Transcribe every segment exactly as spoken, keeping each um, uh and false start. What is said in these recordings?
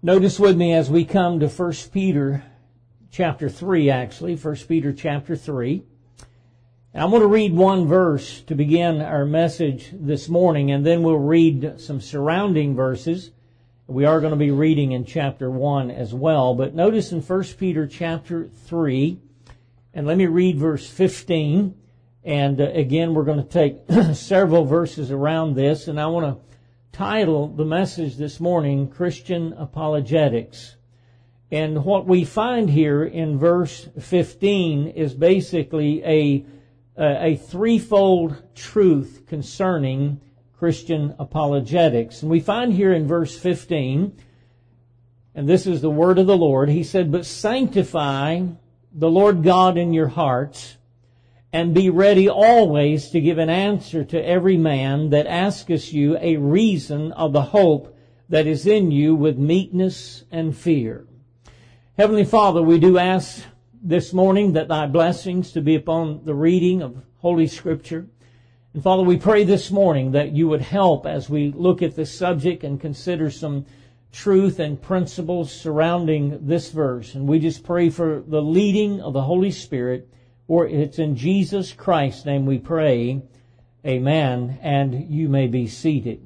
Notice with me as we come to First Peter chapter three, actually, First Peter chapter three. I'm going to read one verse to begin our message this morning, and then we'll read some surrounding verses. We are going to be reading in chapter one as well. But notice in First Peter chapter three, and let me read verse fifteen. And uh, again, we're going to take several verses around this, and I want to title the message this morning, Christian Apologetics. And what we find here in verse fifteen is basically a, a, a threefold truth concerning Christian apologetics. And we find here in verse fifteen, and this is the word of the Lord, he said, "But sanctify the Lord God in your hearts, and be ready always to give an answer to every man that asketh you a reason of the hope that is in you with meekness and fear." Heavenly Father, we do ask this morning that Thy blessings to be upon the reading of Holy Scripture. And Father, we pray this morning that You would help as we look at this subject and consider some truth and principles surrounding this verse. And we just pray for the leading of the Holy Spirit. For it's in Jesus Christ's name we pray. Amen. And you may be seated.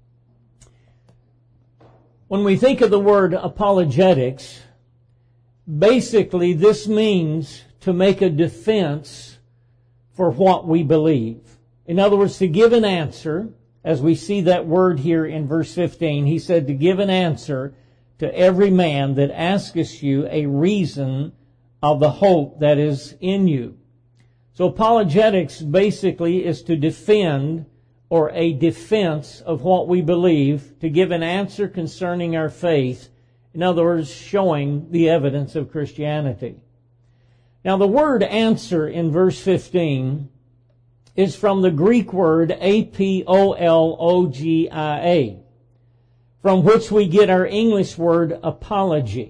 When we think of the word apologetics, basically this means to make a defense for what we believe. In other words, to give an answer, as we see that word here in verse fifteen, he said to give an answer to every man that asketh you a reason of the hope that is in you. So apologetics basically is to defend or a defense of what we believe, to give an answer concerning our faith. In other words, showing the evidence of Christianity. Now the word answer in verse fifteen is from the Greek word A P O L O G I A, from which we get our English word apology.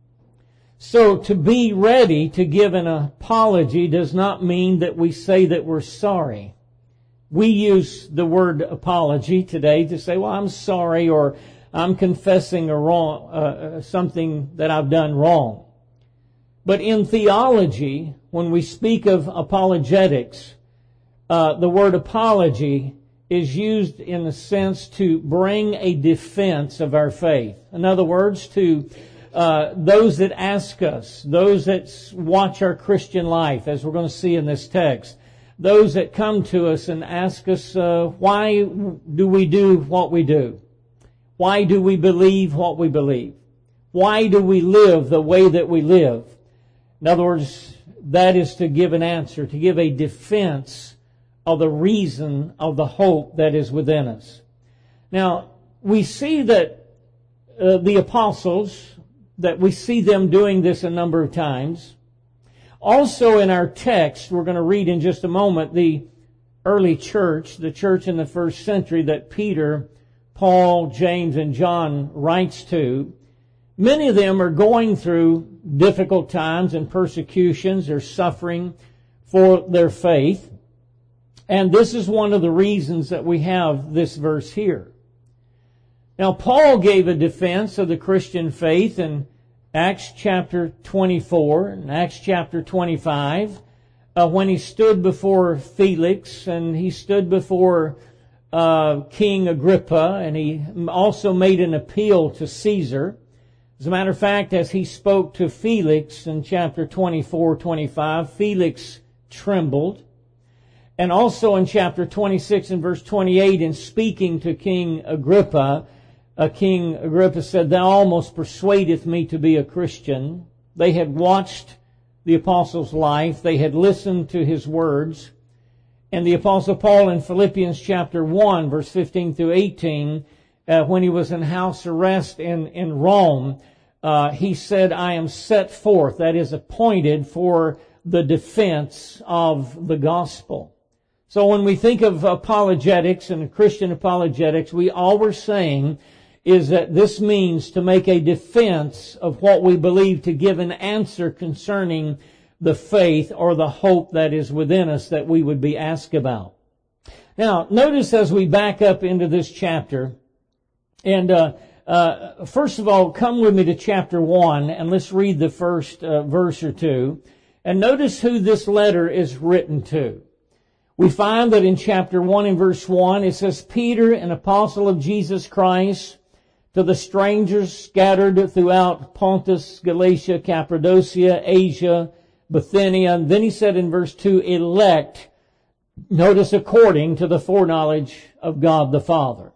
So to be ready to give an apology does not mean that we say that we're sorry. We use the word apology today to say, well, I'm sorry, or I'm confessing a wrong, uh, something that I've done wrong. But in theology, when we speak of apologetics, uh, the word apology is used in the sense to bring a defense of our faith. In other words, to Uh, those that ask us, those that watch our Christian life, as we're going to see in this text, those that come to us and ask us, uh, why do we do what we do? Why do we believe what we believe? Why do we live the way that we live? In other words, that is to give an answer, to give a defense of the reason of the hope that is within us. Now, we see that uh, the apostles, that we see them doing this a number of times. Also in our text, we're going to read in just a moment, the early church, the church in the first century that Peter, Paul, James, and John writes to. Many of them are going through difficult times and persecutions or suffering for their faith. And this is one of the reasons that we have this verse here. Now, Paul gave a defense of the Christian faith in Acts chapter twenty-four and Acts chapter twenty-five, uh, when he stood before Felix and he stood before uh, King Agrippa, and he also made an appeal to Caesar. As a matter of fact, as he spoke to Felix in chapter twenty-four, twenty-five, Felix trembled. And also in chapter twenty-six and verse twenty-eight, in speaking to King Agrippa, Uh, King Agrippa said, "Thou almost persuadeth me to be a Christian." They had watched the apostle's life. They had listened to his words. And the apostle Paul in Philippians chapter one, verse fifteen through eighteen, uh, when he was in house arrest in, in Rome, uh, he said, "I am set forth," that is appointed for the defense of the gospel. So when we think of apologetics and Christian apologetics, we all we're saying is that this means to make a defense of what we believe, to give an answer concerning the faith or the hope that is within us that we would be asked about. Now, notice as we back up into this chapter, and uh, uh, Uh, first of all, come with me to chapter one, and let's read the first uh, verse or two. And notice who this letter is written to. We find that in chapter one and verse one, it says, Peter, an apostle of Jesus Christ, to the strangers scattered throughout Pontus, Galatia, Cappadocia, Asia, Bithynia. And then he said in verse two, elect, notice according to the foreknowledge of God the Father.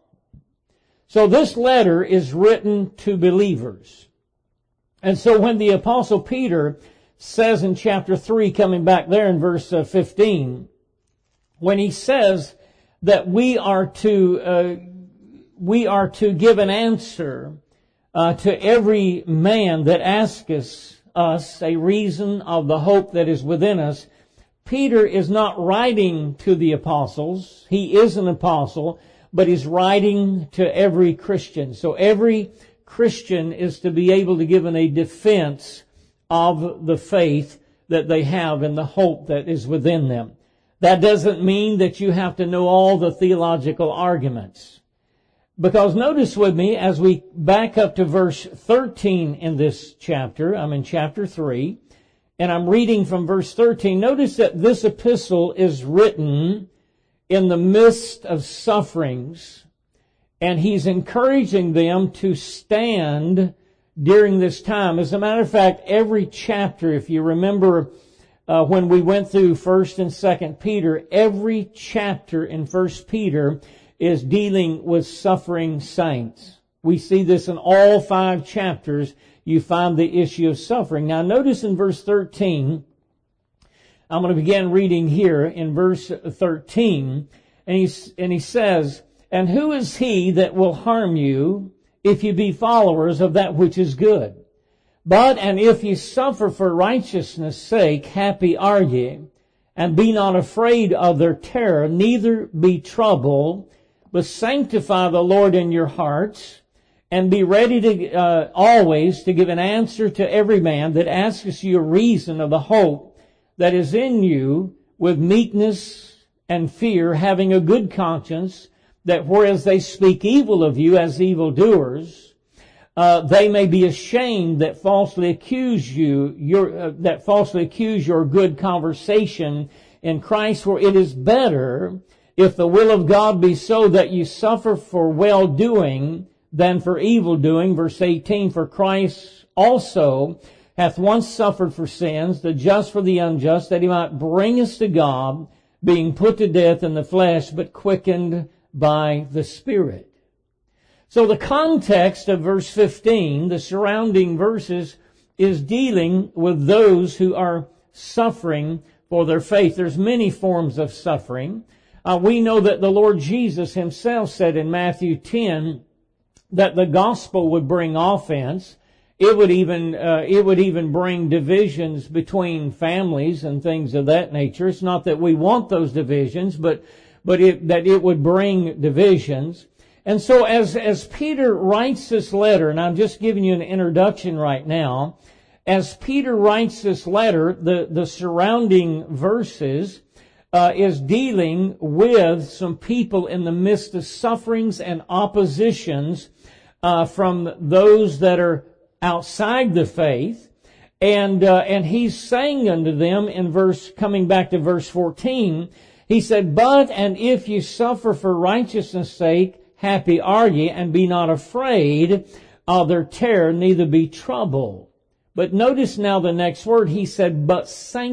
So this letter is written to believers. And so when the apostle Peter says in chapter three, coming back there in verse fifteen, when he says that we are to uh, we are to give an answer uh, to every man that asketh us a reason of the hope that is within us, Peter is not writing to the apostles. He is an apostle, but he's writing to every Christian. So every Christian is to be able to give a defense of the faith that they have and the hope that is within them. That doesn't mean that you have to know all the theological arguments. Because notice with me, as we back up to verse thirteen in this chapter, I'm in chapter three, and I'm reading from verse thirteen. Notice that this epistle is written in the midst of sufferings, and he's encouraging them to stand during this time. As a matter of fact, every chapter, if you remember uh, when we went through First and Second Peter, every chapter in First Peter is dealing with suffering saints. We see this in all five chapters. You find the issue of suffering. Now notice in verse thirteen, I'm going to begin reading here in verse thirteen, and he, and he says, and who is he that will harm you if you be followers of that which is good? But, and if ye suffer for righteousness' sake, happy are ye, and be not afraid of their terror, neither be troubled, but sanctify the Lord in your hearts, and be ready to uh, always to give an answer to every man that asketh you a reason of the hope that is in you with meekness and fear, having a good conscience, that whereas they speak evil of you as evildoers, uh, they may be ashamed that falsely accuse you, your, uh, that falsely accuse your good conversation in Christ. For it is better, if the will of God be so, that you suffer for well-doing than for evil-doing. Verse eighteen, for Christ also hath once suffered for sins, the just for the unjust, that he might bring us to God, being put to death in the flesh, but quickened by the Spirit. So the context of verse fifteen, the surrounding verses, is dealing with those who are suffering for their faith. There's many forms of suffering. Uh, we know that the Lord Jesus himself said in Matthew ten that the gospel would bring offense. It would even uh, it would even bring divisions between families and things of that nature. It's not that we want those divisions, but but it, that it would bring divisions. And so as as Peter writes this letter, and I'm just giving you an introduction right now, as Peter writes this letter, the the surrounding verses uh, is dealing with some people in the midst of sufferings and oppositions uh, from those that are outside the faith, and uh, and he's saying unto them in verse, coming back to verse fourteen, he said, but and if you suffer for righteousness' sake, happy are ye, and be not afraid of their terror, neither be troubled. But notice now the next word, he said, but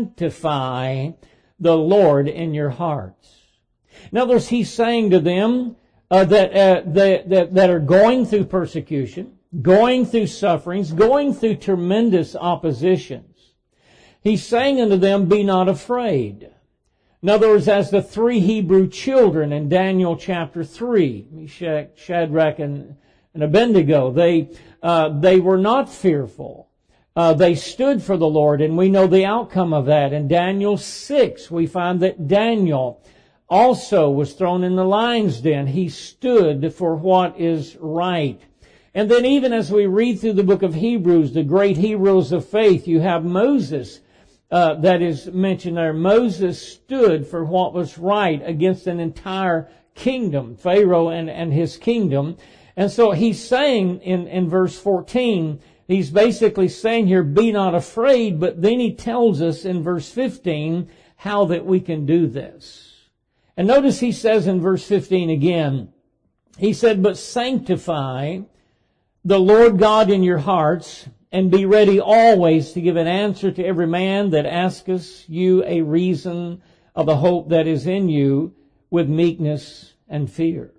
sanctify the Lord in your hearts. In other words, he's saying to them uh, that, uh, that, that that are going through persecution, going through sufferings, going through tremendous oppositions. He's saying unto them, be not afraid. In other words, as the three Hebrew children in Daniel chapter three, Meshach, Shadrach, and, and Abednego, they, uh, they were not fearful. Uh, they stood for the Lord, and we know the outcome of that. In Daniel six, we find that Daniel also was thrown in the lion's den. He stood for what is right. And then even as we read through the book of Hebrews, the great heroes of faith, you have Moses uh, that is mentioned there. Moses stood for what was right against an entire kingdom, Pharaoh and, and his kingdom. And so he's saying in, in verse fourteen, he's basically saying here, be not afraid, but then he tells us in verse fifteen how that we can do this. And notice he says in verse fifteen again, he said, but sanctify the Lord God in your hearts, and be ready always to give an answer to every man that asketh you a reason of the hope that is in you with meekness and fear.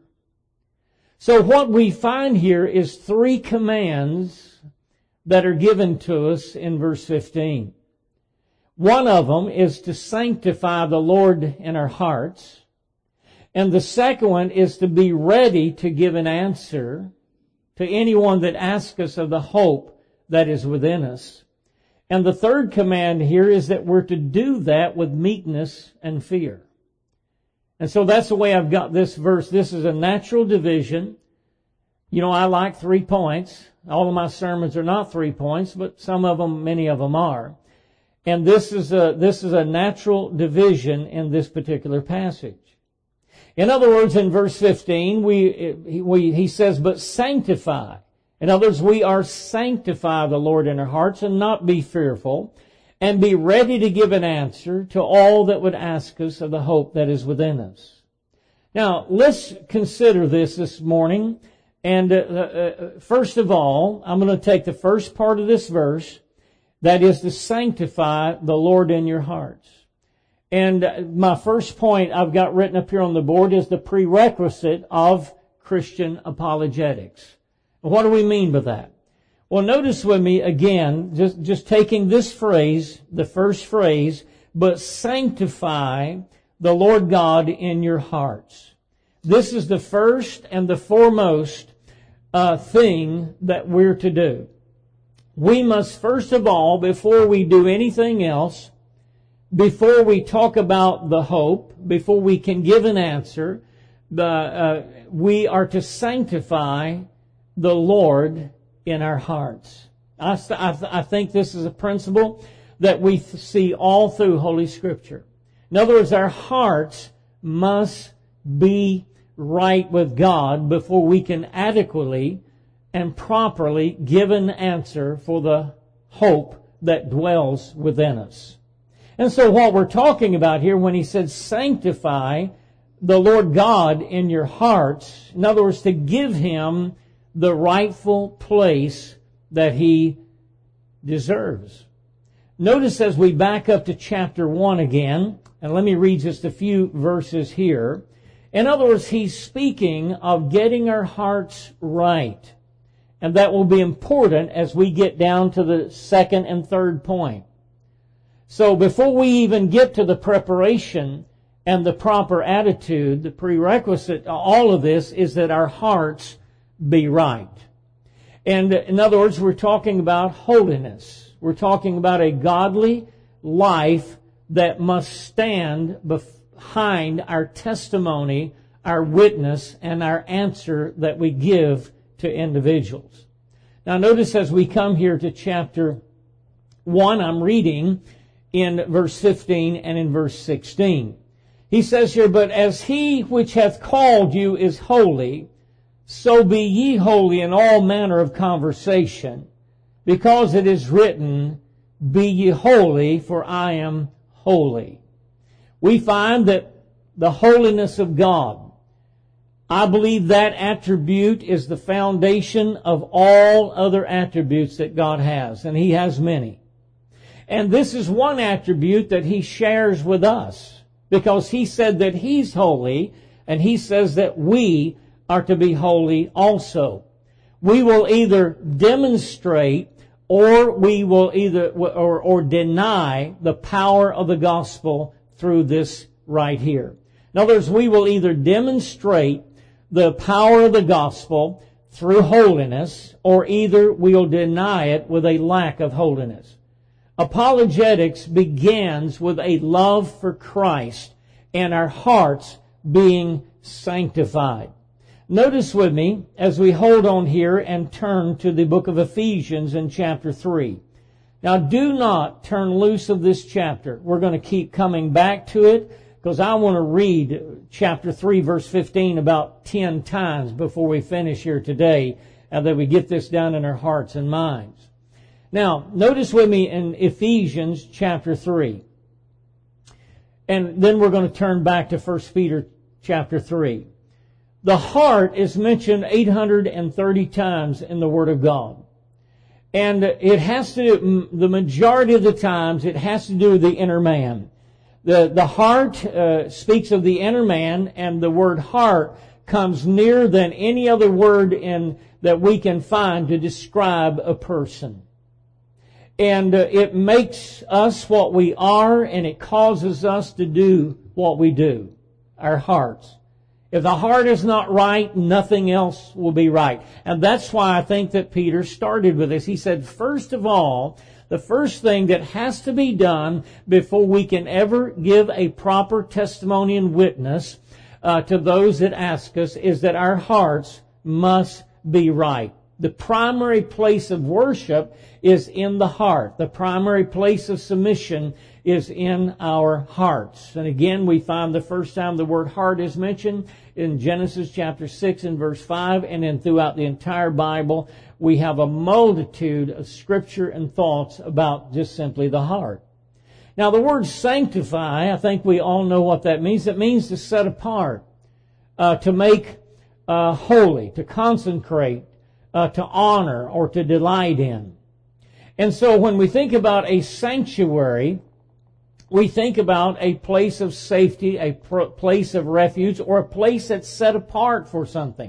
So what we find here is three commands that are given to us in verse fifteen. One of them is to sanctify the Lord in our hearts. And the second one is to be ready to give an answer to anyone that asks us of the hope that is within us. And the third command here is that we're to do that with meekness and fear. And so that's the way I've got this verse. This is a natural division. You know, I like three points. All of my sermons are not three points, but some of them, many of them are. And this is a, this is a natural division in this particular passage. In other words, in verse fifteen, we, we, he says, but sanctify. In other words, we are sanctify the Lord in our hearts and not be fearful, and be ready to give an answer to all that would ask us of the hope that is within us. Now, let's consider this this morning. And uh, uh, first of all, I'm going to take the first part of this verse, that is to sanctify the Lord in your hearts. And my first point I've got written up here on the board is the prerequisite of Christian apologetics. What do we mean by that? Well, notice with me again, just, just taking this phrase, the first phrase, but sanctify the Lord God in your hearts. This is the first and the foremost uh, thing that we're to do. We must first of all, before we do anything else, before we talk about the hope, before we can give an answer, the, uh, we are to sanctify the Lord in our hearts. I, I, I think this is a principle that we see all through Holy Scripture. In other words, our hearts must be right with God before we can adequately and properly give an answer for the hope that dwells within us. And so what we're talking about here when he said sanctify the Lord God in your hearts, in other words, to give Him the rightful place that He deserves. Notice as we back up to chapter one again, and let me read just a few verses here. In other words, he's speaking of getting our hearts right. And that will be important as we get down to the second and third point. So before we even get to the preparation and the proper attitude, the prerequisite, all of this is that our hearts be right. And in other words, we're talking about holiness. We're talking about a godly life that must stand behind our testimony, our witness, and our answer that we give to individuals. Now notice as we come here to chapter one, I'm reading in verse fifteen and in verse sixteen. He says here, but as He which hath called you is holy, so be ye holy in all manner of conversation, because it is written, be ye holy, for I am holy. We find that the holiness of God, I believe that attribute is the foundation of all other attributes that God has, and He has many. And this is one attribute that He shares with us, because He said that He's holy, and He says that we are to be holy also. We will either demonstrate or we will either or, or deny the power of the gospel through this right here. In other words, we will either demonstrate the power of the gospel through holiness, or either we'll deny it with a lack of holiness. Apologetics begins with a love for Christ and our hearts being sanctified. Notice with me as we hold on here and turn to the book of Ephesians in chapter three. Now do not turn loose of this chapter. We're going to keep coming back to it because I want to read chapter three, verse fifteen about ten times before we finish here today, and that we get this down in our hearts and minds. Now, notice with me in Ephesians chapter three. And then we're going to turn back to First Peter chapter three. The heart is mentioned eight hundred thirty times in the Word of God. And it has to, the majority of the times, it has to do with the inner man. The, the heart uh, speaks of the inner man, and the word heart comes nearer than any other word in that we can find to describe a person. And uh, it makes us what we are, and it causes us to do what we do. Our hearts. If the heart is not right, nothing else will be right. And that's why I think that Peter started with this. He said, first of all, the first thing that has to be done before we can ever give a proper testimony and witness uh, to those that ask us is that our hearts must be right. The primary place of worship is in the heart. The primary place of submission is in our hearts. And again, we find the first time the word heart is mentioned in Genesis chapter six and verse five, and then throughout the entire Bible, we have a multitude of scripture and thoughts about just simply the heart. Now, the word sanctify, I think we all know what that means. It means to set apart, uh, to make uh, holy, to consecrate, Uh, to honor or to delight in. And so when we think about a sanctuary, we think about a place of safety, a pr- place of refuge, or a place that's set apart for something.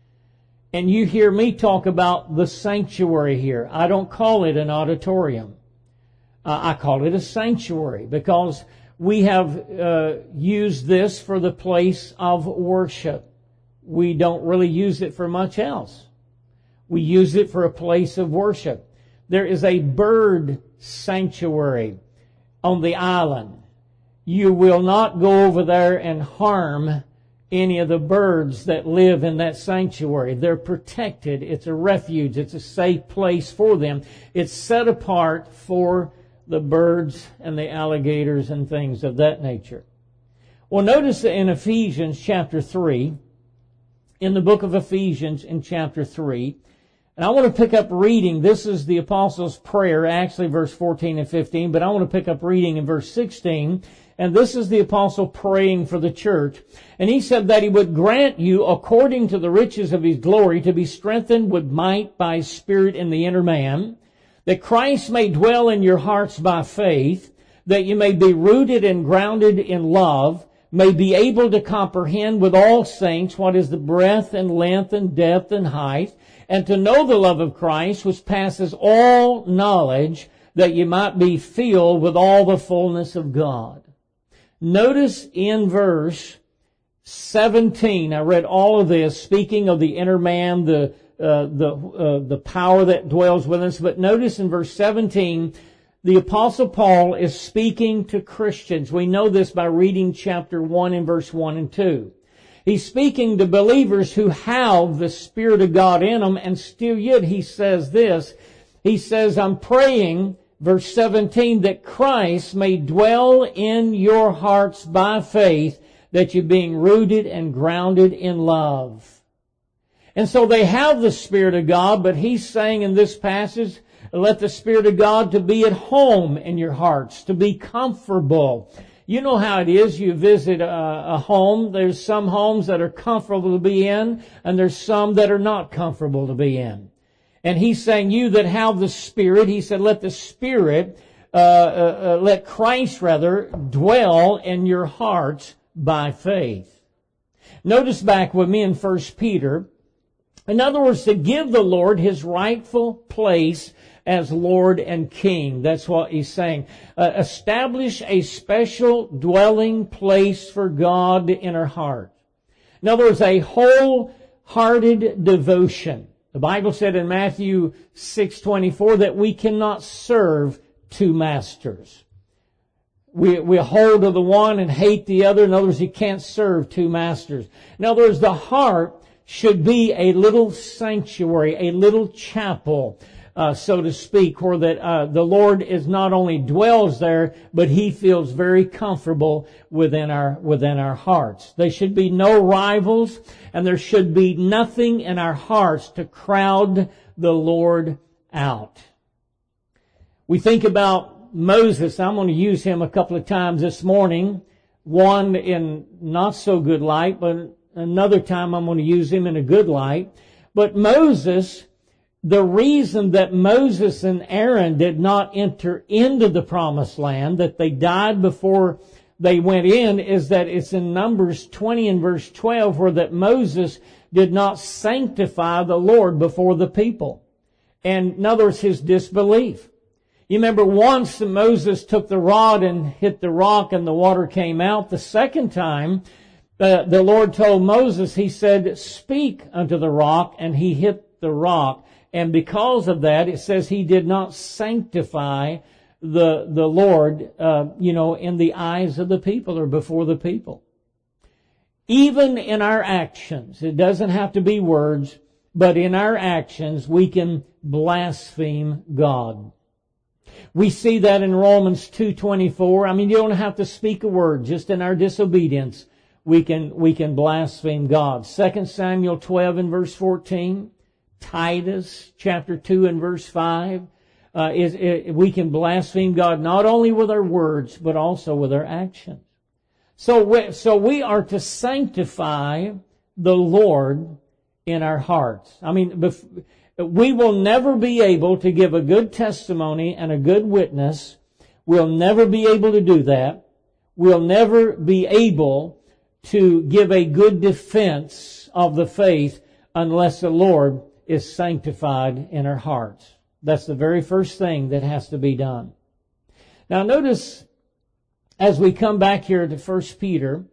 And you hear me talk about the sanctuary here. I don't call it an auditorium. Uh, I call it a sanctuary because we have uh, used this for the place of worship. We don't really use it for much else. We use it for a place of worship. There is a bird sanctuary on the island. You will not go over there and harm any of the birds that live in that sanctuary. They're protected. It's a refuge. It's a safe place for them. It's set apart for the birds and the alligators and things of that nature. Well, notice that in Ephesians chapter three, in the book of Ephesians in chapter three, and I want to pick up reading. This is the Apostles' prayer, actually verse fourteen and fifteen, but I want to pick up reading in verse sixteen. And this is the Apostle praying for the church. And he said that he would grant you, according to the riches of his glory, to be strengthened with might by his Spirit in the inner man, that Christ may dwell in your hearts by faith, that you may be rooted and grounded in love, may be able to comprehend with all saints what is the breadth and length and depth and height, and to know the love of Christ, which passes all knowledge, that you might be filled with all the fullness of God. Notice in verse seventeen, I read all of this, speaking of the inner man, the uh, the uh, the power that dwells within us. But notice in verse seventeen, the Apostle Paul is speaking to Christians. We know this by reading chapter one and verse one and two. He's speaking to believers who have the Spirit of God in them, and still yet he says this. He says, I'm praying, verse seventeen, that Christ may dwell in your hearts by faith, that you're being rooted and grounded in love. And so they have the Spirit of God, but he's saying in this passage, let the Spirit of God to be at home in your hearts, to be comfortable. You know how it is. You visit a, a home. There's some homes that are comfortable to be in, and there's some that are not comfortable to be in. And he's saying, you that have the Spirit, he said, let the Spirit, uh, uh, uh, let Christ rather, dwell in your hearts by faith. Notice back with me in First Peter. In other words, to give the Lord his rightful place as Lord and King. That's what he's saying. Uh, establish a special dwelling place for God in our heart. In other words, a wholehearted devotion. The Bible said in Matthew six twenty-four that we cannot serve two masters. We, we hold to the one and hate the other. In other words, you can't serve two masters. In other words, the heart should be a little sanctuary, a little chapel, uh, so to speak, where that uh, the Lord is not only dwells there, but He feels very comfortable within our within our hearts. There should be no rivals, and there should be nothing in our hearts to crowd the Lord out. We think about Moses. I'm going to use him a couple of times this morning. One in not so good light, but another time I'm going to use him in a good light. But Moses, the reason that Moses and Aaron did not enter into the promised land, that they died before they went in, is that it's in Numbers twenty and verse twelve, where that Moses did not sanctify the Lord before the people. And in other words, his disbelief. You remember once Moses took the rod and hit the rock and the water came out. The second time, uh, the Lord told Moses, He said, speak unto the rock, and he hit the rock. And because of that, it says he did not sanctify the, the Lord, uh, you know, in the eyes of the people or before the people. Even in our actions, it doesn't have to be words, but in our actions, we can blaspheme God. We see that in Romans two twenty-four. I mean, you don't have to speak a word. Just in our disobedience, we can, we can blaspheme God. Second Samuel twelve and verse fourteen. Titus chapter two and verse five. Uh, is, is, we can blaspheme God not only with our words, but also with our actions. So we, so we are to sanctify the Lord in our hearts. I mean, bef- we will never be able to give a good testimony and a good witness. We'll never be able to do that. We'll never be able to give a good defense of the faith unless the Lord is sanctified in our hearts. That's the very first thing that has to be done. Now notice, as we come back here to First Peter,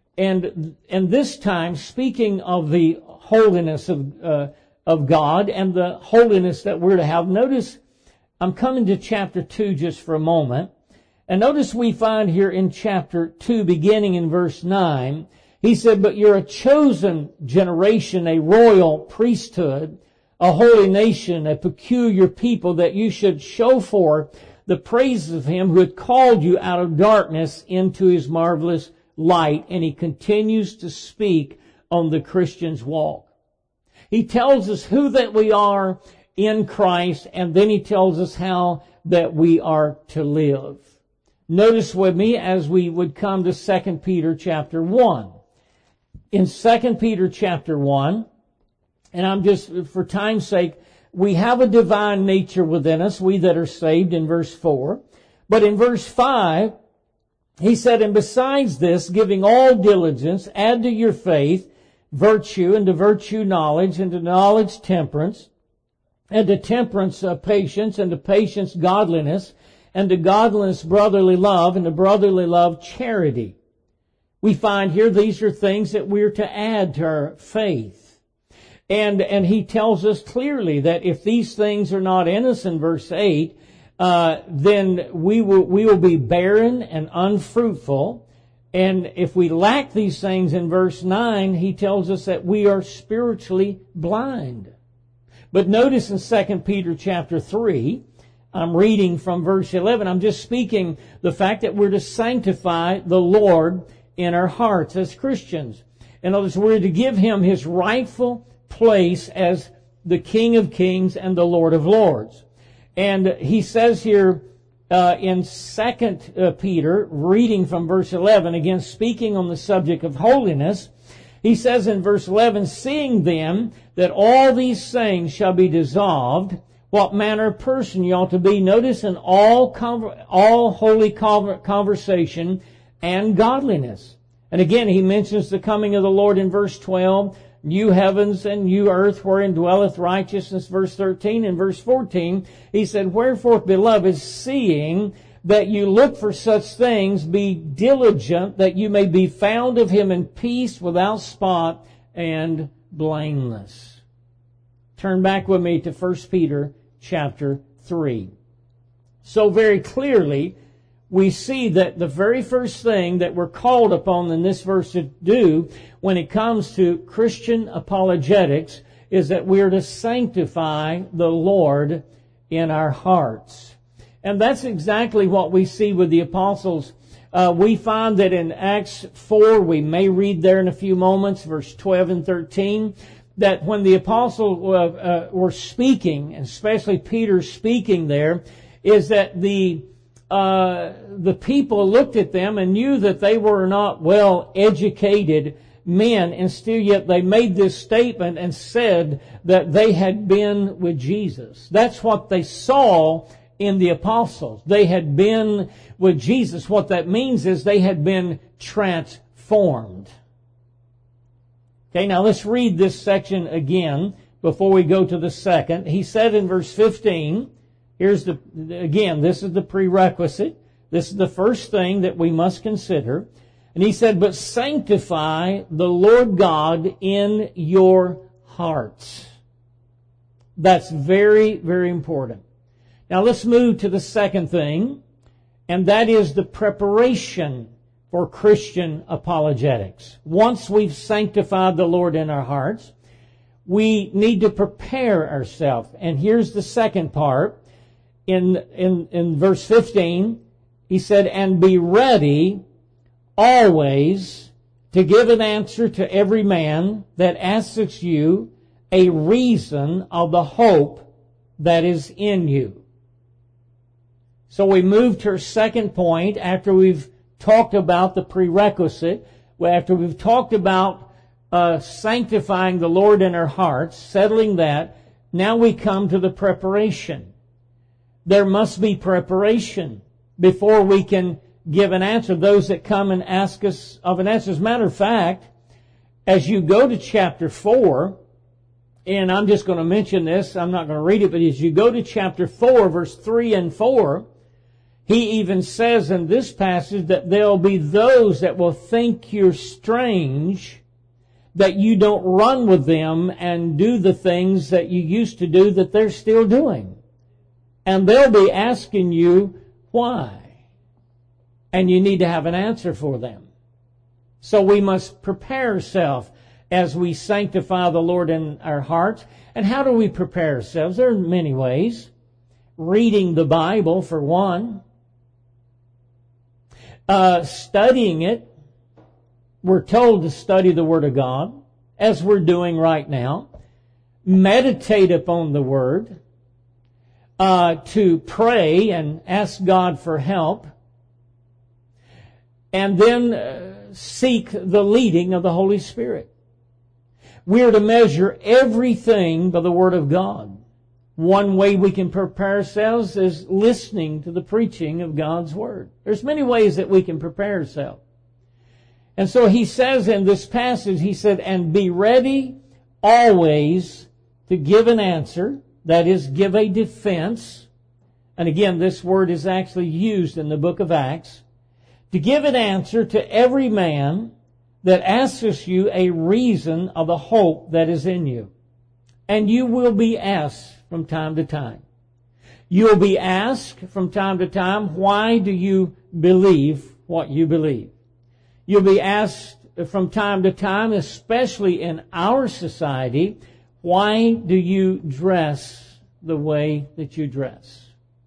and and this time speaking of the holiness of uh, of God and the holiness that we're to have. Notice, I'm coming to chapter two just for a moment. And notice we find here in chapter two, beginning in verse nine, he said, but you're a chosen generation, a royal priesthood, a holy nation, a peculiar people, that you should show forth the praises of Him who had called you out of darkness into His marvelous light. And he continues to speak on the Christian's walk. He tells us who that we are in Christ, and then he tells us how that we are to live. Notice with me as we would come to Second Peter chapter one. In Second Peter chapter one, and I'm just, for time's sake, we have a divine nature within us, we that are saved, in verse four. But in verse five, he said, and besides this, giving all diligence, add to your faith virtue, and to virtue knowledge, and to knowledge temperance, and to temperance uh, patience, and to patience godliness, and to godliness brotherly love, and to brotherly love charity. We find here these are things that we're to add to our faith. And, and he tells us clearly that if these things are not in us in verse eight, uh, then we will, we will be barren and unfruitful. And if we lack these things in verse nine, he tells us that we are spiritually blind. But notice in Second Peter chapter three, I'm reading from verse eleven, I'm just speaking the fact that we're to sanctify the Lord in our hearts as Christians. In other words, we're to give Him His rightful place as the King of Kings and the Lord of Lords. And he says here, Uh, in Second uh, Peter, reading from verse eleven, again speaking on the subject of holiness, he says in verse eleven, seeing then that all these things shall be dissolved, what manner of person you ought to be. Notice in all conver- all holy conver- conversation and godliness. And again, he mentions the coming of the Lord in verse twelve, new heavens and new earth wherein dwelleth righteousness, verse thirteen. And verse fourteen, he said, wherefore, beloved, seeing that you look for such things, be diligent that you may be found of Him in peace, without spot, and blameless. Turn back with me to First Peter chapter three. So very clearly, we see that the very first thing that we're called upon in this verse to do when it comes to Christian apologetics is that we're to sanctify the Lord in our hearts. And that's exactly what we see with the apostles. Uh, we find that in Acts four, we may read there in a few moments, verse twelve and thirteen, that when the apostles uh, uh, were speaking, and especially Peter speaking there, is that the uh, the people looked at them and knew that they were not well educated men, and still yet they made this statement and said that they had been with Jesus. That's what they saw in the apostles. They had been with Jesus. What that means is they had been transformed. Okay, now let's read this section again before we go to the second. He said in verse fifteen, here's the, again, this is the prerequisite. This is the first thing that we must consider. And he said, but sanctify the Lord God in your hearts. That's very, very important. Now let's move to the second thing, and that is the preparation for Christian apologetics. Once we've sanctified the Lord in our hearts, we need to prepare ourselves. And here's the second part. In, in, in verse fifteen, he said, and be ready always to give an answer to every man that asks you a reason of the hope that is in you. So we move to our second point after we've talked about the prerequisite, after we've talked about uh, sanctifying the Lord in our hearts, settling that. Now we come to the preparation. There must be preparation before we can give an answer. Those that come and ask us of an answer. As a matter of fact, as you go to chapter four, and I'm just going to mention this, I'm not going to read it, but as you go to chapter four, verse three and four, he even says in this passage that there'll be those that will think you're strange, that you don't run with them and do the things that you used to do that they're still doing. And they'll be asking you why. And you need to have an answer for them. So we must prepare ourselves as we sanctify the Lord in our hearts. And how do we prepare ourselves? There are many ways. Reading the Bible, for one. Uh, studying it. We're told to study the Word of God, as we're doing right now. Meditate upon the Word. Uh, to pray and ask God for help. And then uh, seek the leading of the Holy Spirit. We are to measure everything by the Word of God. One way we can prepare ourselves is listening to the preaching of God's Word. There's many ways that we can prepare ourselves. And so he says in this passage, he said, and be ready always to give an answer, that is, give a defense. And again, this word is actually used in the book of Acts. To give an answer to every man that asks you a reason of the hope that is in you. And you will be asked from time to time. You will be asked from time to time, why do you believe what you believe? You'll be asked from time to time, especially in our society, why do you dress the way that you dress?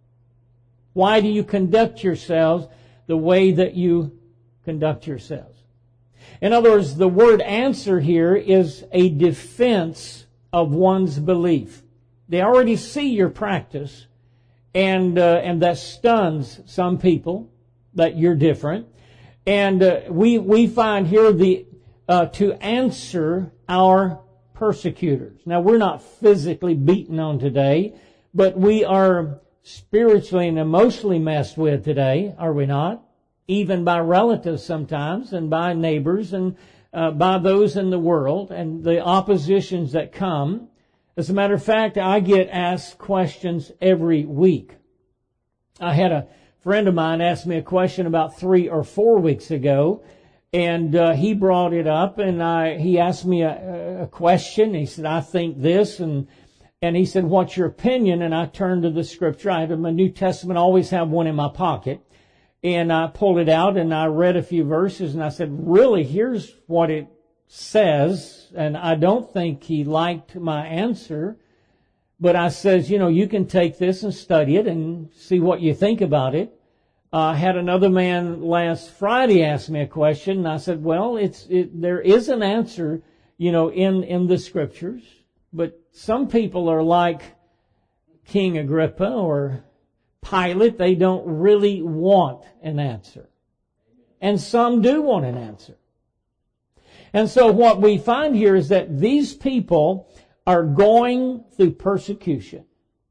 Why do you conduct yourselves the way that you conduct yourselves? In other words, the word answer here is a defense of one's belief. They already see your practice, and uh, and that stuns some people that you're different. And uh, we we find here the uh, to answer our persecutors. Now, we're not physically beaten on today, but we are spiritually and emotionally messed with today, are we not? Even by relatives sometimes, and by neighbors, and uh, by those in the world, and the oppositions that come. As a matter of fact, I get asked questions every week. I had a friend of mine ask me a question about three or four weeks ago, and uh, he brought it up, and I he asked me a, a question. He said, I think this, and and he said, what's your opinion? And I turned to the scripture. I had my New Testament, always have one in my pocket. And I pulled it out and I read a few verses and I said, really, here's what it says. And I don't think he liked my answer, But I says, you know, you can take this and study it and see what you think about it. I uh, had another man last Friday ask me a question, and I said, well, it's it, there is an answer, you know, in, in the Scriptures. But some people are like King Agrippa or Pilate. They don't really want an answer. And some do want an answer. And so what we find here is that these people are going through persecution.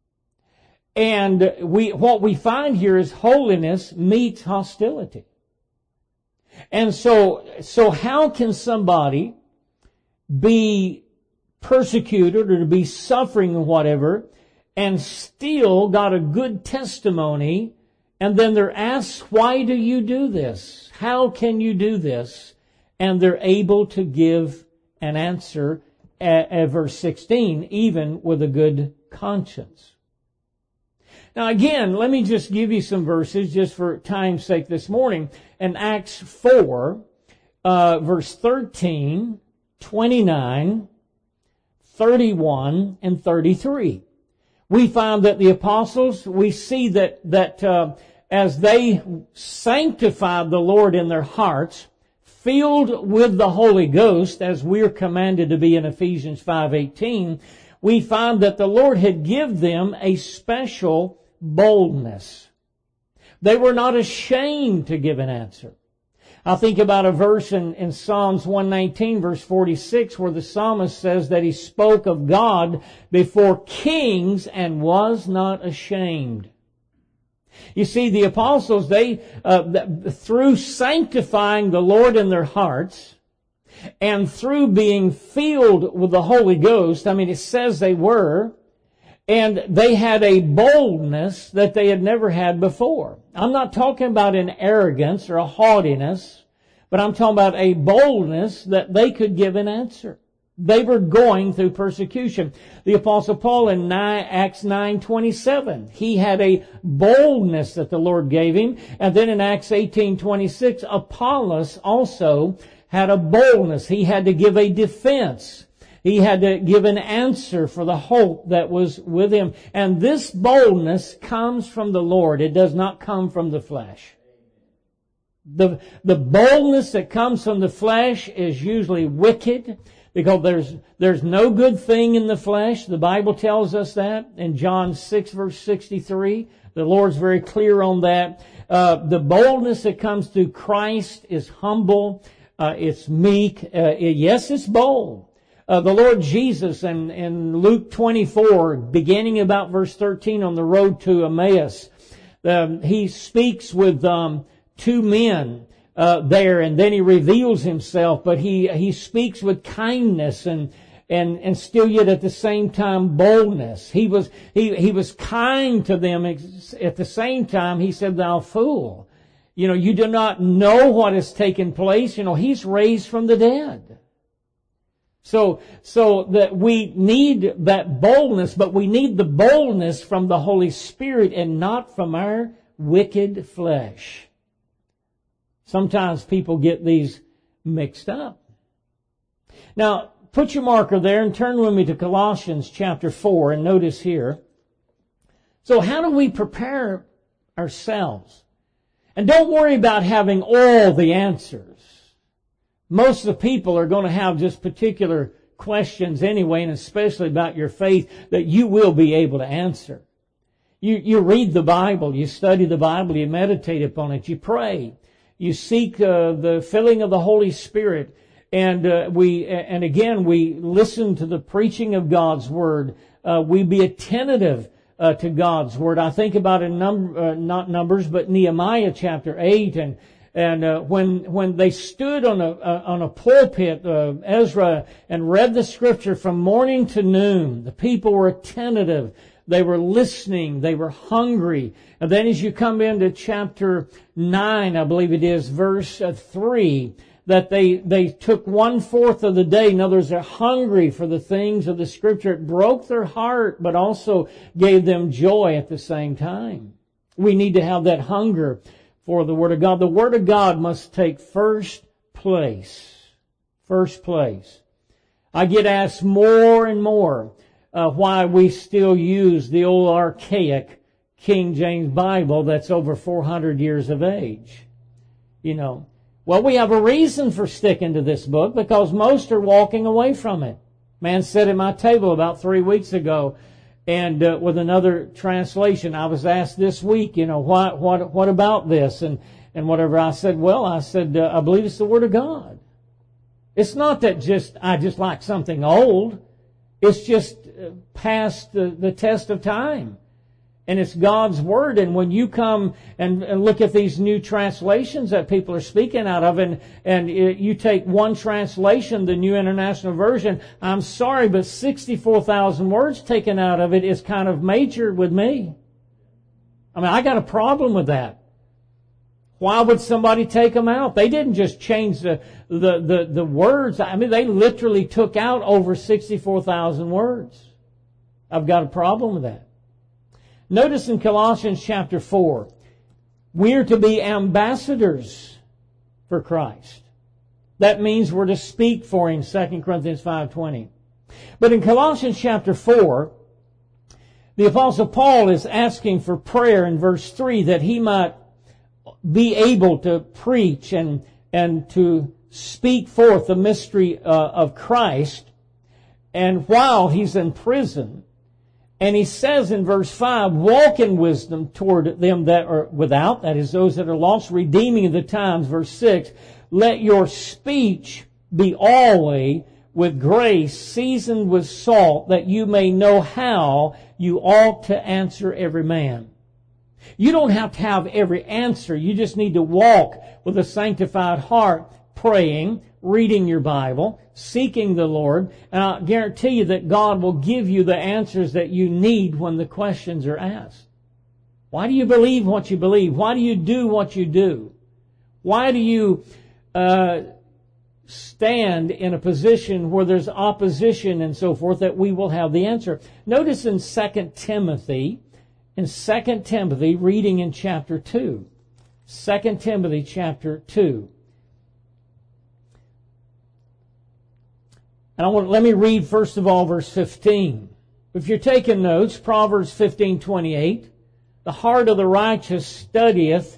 And we, what we find here is holiness meets hostility. And so, so how can somebody be persecuted or to be suffering or whatever and still got a good testimony, and then they're asked, why do you do this? How can you do this? And they're able to give an answer at, at verse sixteen, even with a good conscience. Now again, let me just give you some verses just for time's sake this morning. In Acts four, uh, verse thirteen, twenty-nine, thirty-one, and thirty-three. We found that the apostles, we see that, that uh, as they sanctified the Lord in their hearts, filled with the Holy Ghost, as we're commanded to be in Ephesians five eighteen, we find that the Lord had given them a special boldness. They were not ashamed to give an answer. I think about a verse in, in Psalms one nineteen, verse forty-six, where the psalmist says that he spoke of God before kings and was not ashamed. You see, the apostles, they, uh, through sanctifying the Lord in their hearts, and through being filled with the Holy Ghost, I mean, it says they were, and they had a boldness that they had never had before. I'm not talking about an arrogance or a haughtiness, but I'm talking about a boldness that they could give an answer. They were going through persecution. The Apostle Paul in Acts nine twenty-seven, he had a boldness that the Lord gave him. And then in Acts eighteen twenty-six, Apollos also had a boldness. He had to give a defense. He had to give an answer for the hope that was with him. And this boldness comes from the Lord. It does not come from the flesh. The, the boldness that comes from the flesh is usually wicked, because there's, there's no good thing in the flesh. The Bible tells us that in John six verse sixty-three. The Lord's very clear on that. Uh, the boldness that comes through Christ is humble. Uh, it's meek. Uh, it, yes, it's bold. Uh, the Lord Jesus in, in Luke twenty-four, beginning about verse thirteen on the road to Emmaus, um, he speaks with um, two men uh, there, and then he reveals himself, but he he speaks with kindness and and and still yet at the same time boldness. He was he he was kind to them. At the same time, he said, "Thou fool, you know, you do not know what has taken place. You know, he's raised from the dead." So, so that we need that boldness, but we need the boldness from the Holy Spirit and not from our wicked flesh. Sometimes people get these mixed up. Now, put your marker there and turn with me to Colossians chapter four, and notice here. So how do we prepare ourselves? And don't worry about having all the answers. Most of the people are going to have just particular questions anyway, and especially about your faith, that you will be able to answer. You, you read the Bible, you study the Bible, you meditate upon it, you pray, you seek uh, the filling of the Holy Spirit, and uh, we, and again, we listen to the preaching of God's Word. Uh, we be attentive uh, to God's Word. I think about in num- uh, not Numbers, but Nehemiah chapter eight, and And uh, when when they stood on a uh, on a pulpit, uh, Ezra, and read the Scripture from morning to noon, the people were attentive. They were listening. They were hungry. And then as you come into chapter nine, I believe it is, verse uh, three, that they they took one fourth of the day. In other words, they're hungry for the things of the Scripture. It broke their heart, but also gave them joy at the same time. We need to have that hunger for the Word of God. The Word of God must take first place. First place. I get asked more and more, uh, why we still use the old archaic King James Bible that's over four hundred years of age. You know, well, we have a reason for sticking to this book because most are walking away from it. Man sat at my table about three weeks ago, and uh, with another translation, I was asked this week, you know, what what what about this and and whatever. I said, well, I said uh, I believe it's the Word of God. It's not that just I just like something old. It's just uh, past the, the test of time. And it's God's Word. And when you come and, and look at these new translations that people are speaking out of, and, and it, you take one translation, the New International Version, I'm sorry, but sixty-four thousand words taken out of it is kind of major with me. I mean, I got a problem with that. Why would somebody take them out? They didn't just change the, the, the, the words. I mean, they literally took out over sixty-four thousand words. I've got a problem with that. Notice in Colossians chapter four, we're to be ambassadors for Christ. That means we're to speak for Him, Second Corinthians five twenty. But in Colossians chapter four, the Apostle Paul is asking for prayer in verse three that he might be able to preach and, and to speak forth the mystery uh, of Christ. And while he's in prison, and he says in verse five, walk in wisdom toward them that are without, that is, those that are lost, redeeming the times. Verse six, let your speech be always with grace, seasoned with salt, that you may know how you ought to answer every man. You don't have to have every answer. You just need to walk with a sanctified heart, praying, reading your Bible, seeking the Lord, and I guarantee you that God will give you the answers that you need when the questions are asked. Why do you believe what you believe? Why do you do what you do? Why do you uh, stand in a position where there's opposition and so forth, that we will have the answer? Notice in Second Timothy, in Second Timothy, reading in chapter two. Second Timothy chapter two. And I want, let me read first of all verse fifteen. If you're taking notes, Proverbs fifteen twenty-eight, the heart of the righteous studieth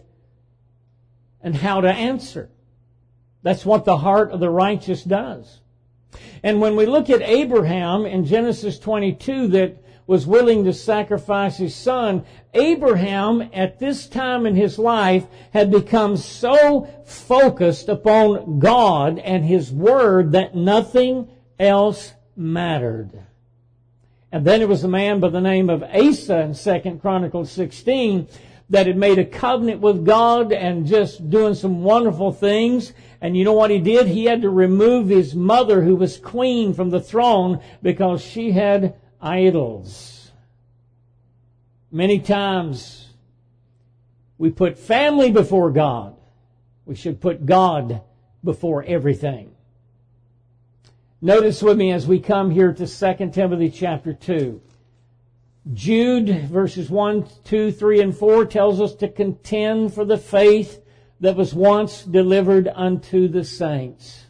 and how to answer. That's what the heart of the righteous does. And when we look at Abraham in Genesis twenty-two that was willing to sacrifice his son, Abraham at this time in his life had become so focused upon God and His Word that nothing else mattered. And then it was a man by the name of Asa in Second Chronicles sixteen that had made a covenant with God and just doing some wonderful things. And you know what he did? He had to remove his mother, who was queen, from the throne because she had idols. Many times we put family before God. We should put God before everything. Notice with me as we come here to Second Timothy chapter two. Jude verses one, two, three, and four tells us to contend for the faith that was once delivered unto the saints.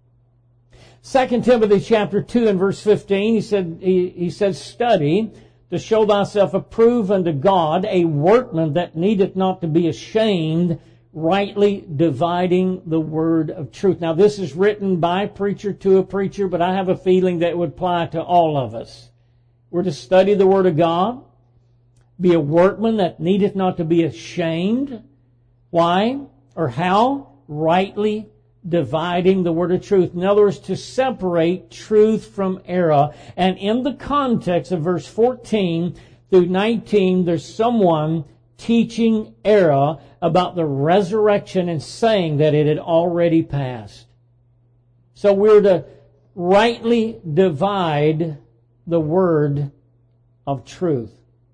Second Timothy chapter two and verse fifteen, he said, he, he said, study to show thyself approved unto God, a workman that needeth not to be ashamed, rightly dividing the word of truth. Now, this is written by a preacher to a preacher, but I have a feeling that it would apply to all of us. We're to study the Word of God, be a workman that needeth not to be ashamed. Why? Or how? Rightly dividing the word of truth. In other words, to separate truth from error. And in the context of verse fourteen through nineteen, there's someone teaching error about the resurrection and saying that it had already passed. So we're to rightly divide the word of truth.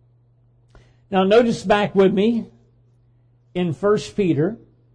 Now notice back with me in First Peter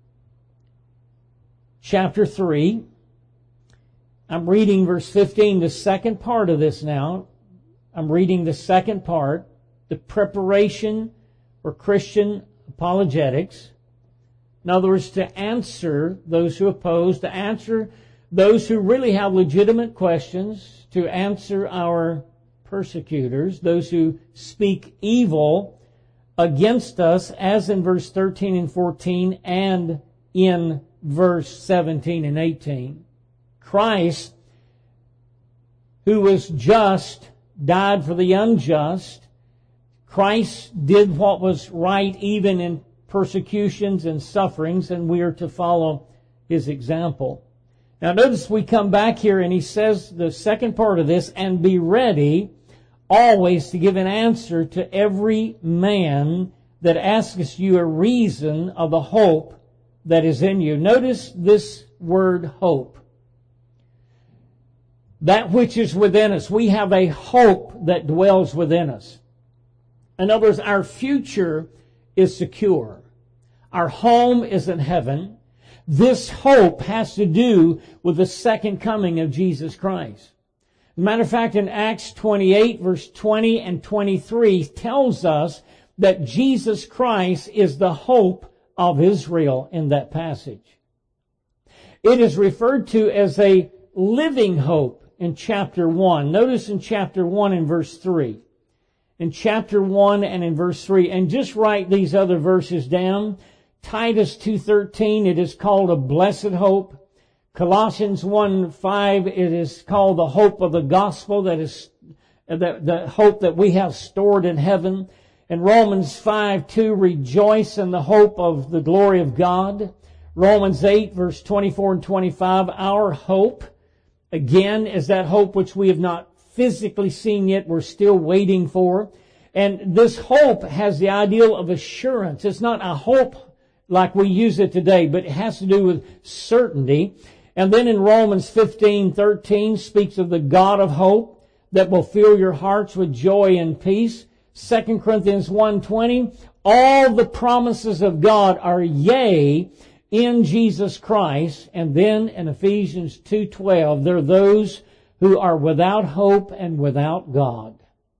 chapter three. I'm reading verse fifteen, the second part of this now. I'm reading the second part, the preparation for Christian apologetics. In other words, to answer those who oppose, to answer those who really have legitimate questions, to answer our persecutors, those who speak evil against us, as in verse thirteen and fourteen and in verse seventeen and eighteen. Christ, who was just, died for the unjust. Christ did what was right even in persecutions and sufferings, and we are to follow His example. Now notice we come back here and he says the second part of this, and be ready always to give an answer to every man that asks you a reason of the hope that is in you. Notice this word hope. That which is within us. We have a hope that dwells within us. In other words, our future is secure. Our home is in heaven. This hope has to do with the second coming of Jesus Christ. As a matter of fact, in Acts twenty-eight, verse twenty and twenty-three tells us that Jesus Christ is the hope of Israel in that passage. It is referred to as a living hope in chapter one. Notice in chapter one and verse three. In chapter one and in verse three. And just write these other verses down. Titus two thirteen, it is called a blessed hope. Colossians one five, it is called the hope of the gospel, that is the, the hope that we have stored in heaven. And Romans five two, rejoice in the hope of the glory of God. Romans eight, verse twenty-four and twenty-five, our hope, again, is that hope which we have not physically seen yet, we're still waiting for. And this hope has the ideal of assurance. It's not a hope like we use it today, but it has to do with certainty. And then in Romans fifteen thirteen speaks of the God of hope that will fill your hearts with joy and peace. Second Corinthians one twenty, all the promises of God are yea in Jesus Christ. And then in Ephesians two twelve, there are those who are without hope and without God.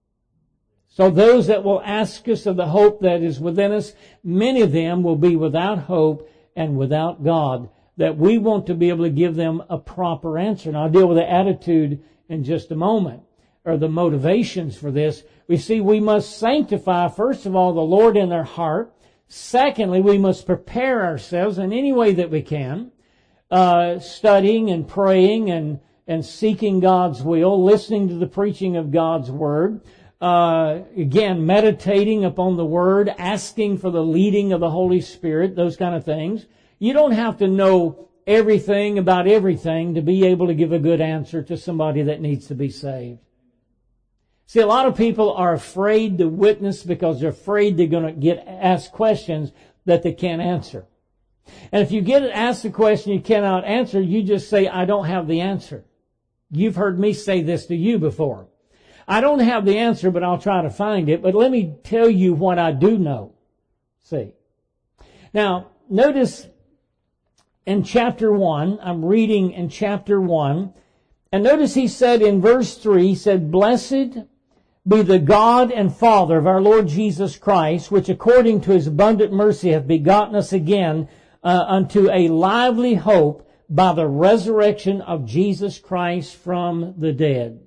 So those that will ask us of the hope that is within us, many of them will be without hope and without God, that we want to be able to give them a proper answer. And I'll deal with the attitude in just a moment, or the motivations for this. We see we must sanctify, first of all, the Lord in their heart. Secondly, we must prepare ourselves in any way that we can, uh, studying and praying and, and seeking God's will, listening to the preaching of God's Word. Uh, again, meditating upon the Word, asking for the leading of the Holy Spirit, those kind of things. You don't have to know everything about everything to be able to give a good answer to somebody that needs to be saved. See, a lot of people are afraid to witness because they're afraid they're going to get asked questions that they can't answer. And if you get asked a question you cannot answer, you just say, I don't have the answer. You've heard me say this to you before. I don't have the answer, but I'll try to find it. But let me tell you what I do know. See. Now, notice in chapter one, I'm reading in chapter one, and notice he said in verse three, he said, blessed be the God and Father of our Lord Jesus Christ, which according to His abundant mercy hath begotten us again uh, unto a lively hope by the resurrection of Jesus Christ from the dead.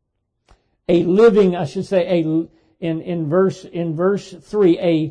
A living, I should say, a in in verse in verse three, a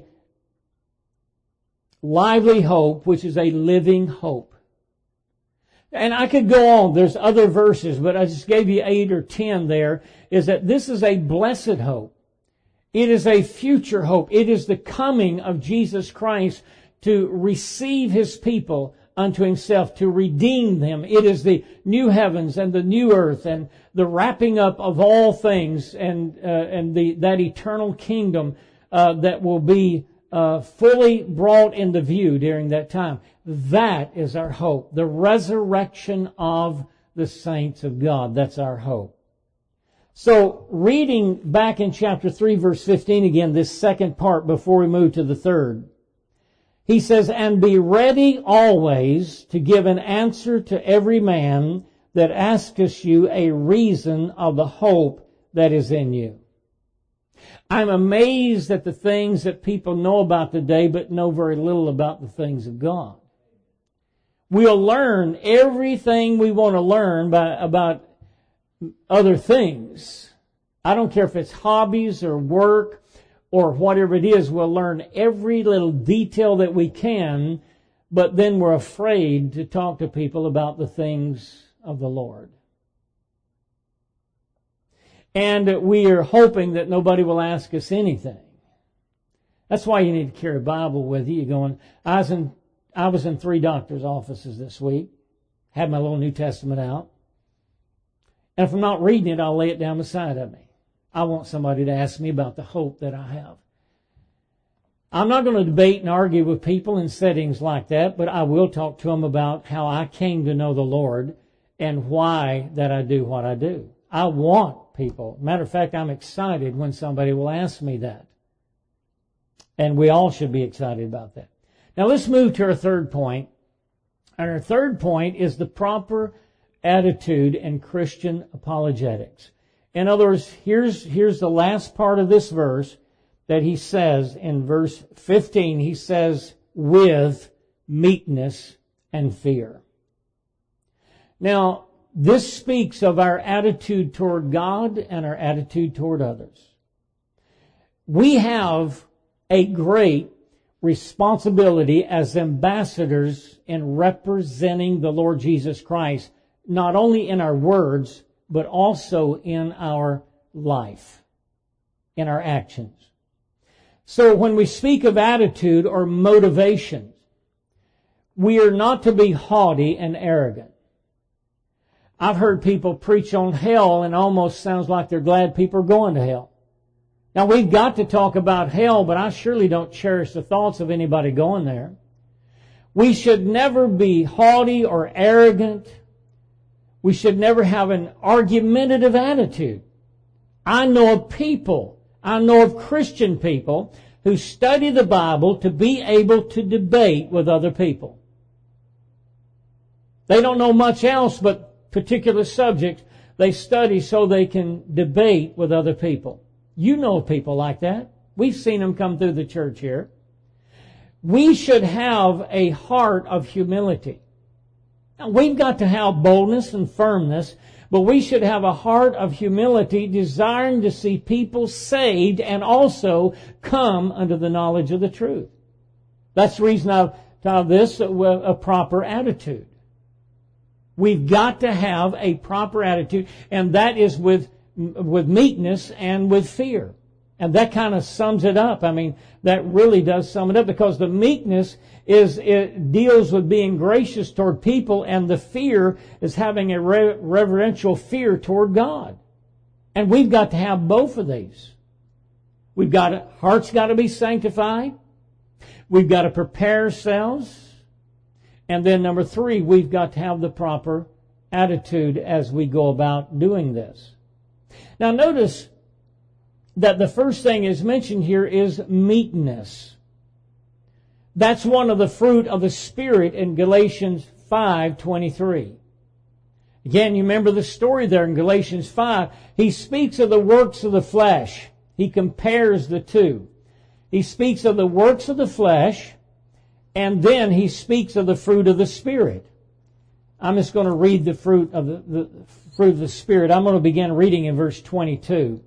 lively hope, which is a living hope. And I could go on. There's other verses, but I just gave you eight or ten there. Is that this is a blessed hope? It is a future hope. It is the coming of Jesus Christ to receive His people unto Himself, to redeem them. It is the new heavens and the new earth and the wrapping up of all things and uh, and the that eternal kingdom uh, that will be uh, fully brought into view during that time. That is our hope. The resurrection of the saints of God. That's our hope. So, reading back in chapter three, verse fifteen again, this second part before we move to the third. He says, and be ready always to give an answer to every man that asketh you a reason of the hope that is in you. I'm amazed at the things that people know about today, but know very little about the things of God. We'll learn everything we want to learn by, about other things. I don't care if it's hobbies or work or whatever it is. We'll learn every little detail that we can, but then we're afraid to talk to people about the things of the Lord. And we are hoping that nobody will ask us anything. That's why you need to carry a Bible with you. You're going, I was in, I was in three doctors' offices this week. Had my little New Testament out. And if I'm not reading it, I'll lay it down beside of me. I want somebody to ask me about the hope that I have. I'm not going to debate and argue with people in settings like that, but I will talk to them about how I came to know the Lord and why that I do what I do. I want people. Matter of fact, I'm excited when somebody will ask me that. And we all should be excited about that. Now let's move to our third point. And our third point is the proper attitude in Christian apologetics. In other words, here's, here's the last part of this verse that he says in verse fifteen. He says, with meekness and fear. Now, this speaks of our attitude toward God and our attitude toward others. We have a great responsibility as ambassadors in representing the Lord Jesus Christ, not only in our words, but also in our life, in our actions. So when we speak of attitude or motivations, we are not to be haughty and arrogant. I've heard people preach on hell and almost sounds like they're glad people are going to hell. Now we've got to talk about hell, but I surely don't cherish the thoughts of anybody going there. We should never be haughty or arrogant. We should never have an argumentative attitude. I know of people, I know of Christian people who study the Bible to be able to debate with other people. They don't know much else but particular subjects. They study so they can debate with other people. You know people like that. We've seen them come through the church here. We should have a heart of humility. Now, we've got to have boldness and firmness, but we should have a heart of humility, desiring to see people saved and also come under the knowledge of the truth. That's the reason I've taught this, a proper attitude. We've got to have a proper attitude, and that is with with meekness and with fear. And that kind of sums it up. I mean, that really does sum it up, because the meekness is, it deals with being gracious toward people, and the fear is having a re- reverential fear toward God. And we've got to have both of these. We've got to, heart's got to be sanctified. We've got to prepare ourselves. And then number three, we've got to have the proper attitude as we go about doing this. Now notice that the first thing is mentioned here is meekness. That's one of the fruit of the Spirit in Galatians five twenty-three. Again, you remember the story there in Galatians five. He speaks of the works of the flesh. He compares the two. He speaks of the works of the flesh, and then he speaks of the fruit of the Spirit. I'm just going to read the fruit of the, the fruit of the Spirit. I'm going to begin reading in verse twenty-two.